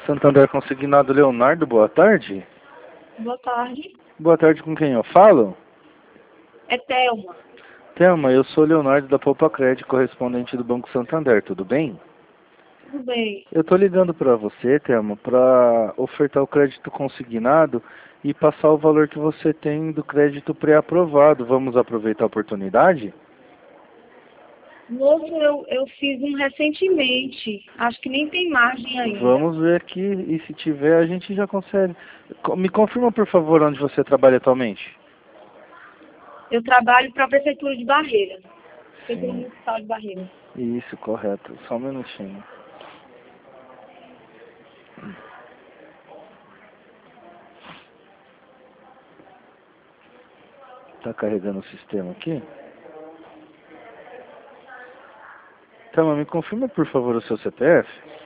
Santander Consignado Leonardo, boa tarde. Boa tarde. Boa tarde, com quem eu falo? É Thelma. Thelma, eu sou Leonardo da Poupa Crédito, correspondente do Banco Santander, tudo bem? Tudo bem. Eu tô ligando para você, Thelma, para ofertar o crédito consignado e passar o valor que você tem do crédito pré-aprovado. Vamos aproveitar a oportunidade? Moço, eu fiz um recentemente. Acho que nem tem margem ainda. Vamos ver aqui e se tiver a gente já consegue. Me confirma, por favor, onde você trabalha atualmente? Eu trabalho para a Prefeitura de Barreira. Prefeitura Sim. Municipal de Barreira. Isso, correto. Só um minutinho. Tá carregando o sistema aqui? Thelma, me confirma, por favor, o seu CPF?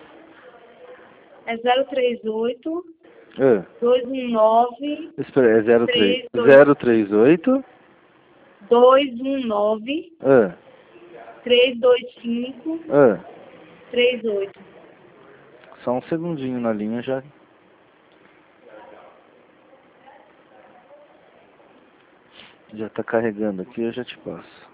É 038 Ah, 219 espera, é 038? 219 Ah, 325 ah. 38. Só um segundinho na linha já. Já tá carregando aqui, eu já te passo.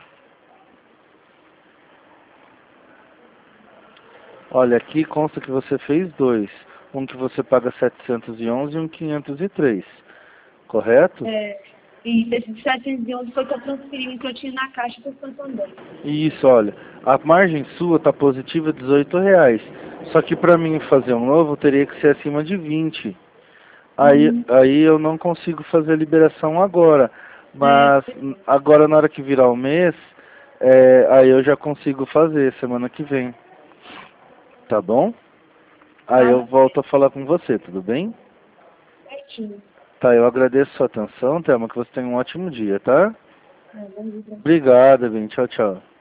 Olha, aqui consta que você fez dois. Um que você paga 711 e um 503. Correto? E esse de 711 foi que eu transferi que eu tinha na caixa para o Santander. Isso, olha. A margem sua tá positiva R$18. Só que para mim fazer um novo teria que ser acima de 20. Aí eu não consigo fazer a liberação agora. Mas agora na hora que virar o mês, aí eu já consigo fazer semana que vem. Tá bom? Aí eu volto a falar com você, tudo bem? Certinho. Tá, eu agradeço a sua atenção, Thelma, que você tenha um ótimo dia, tá? Bom dia. Obrigado, bem. Tchau, tchau.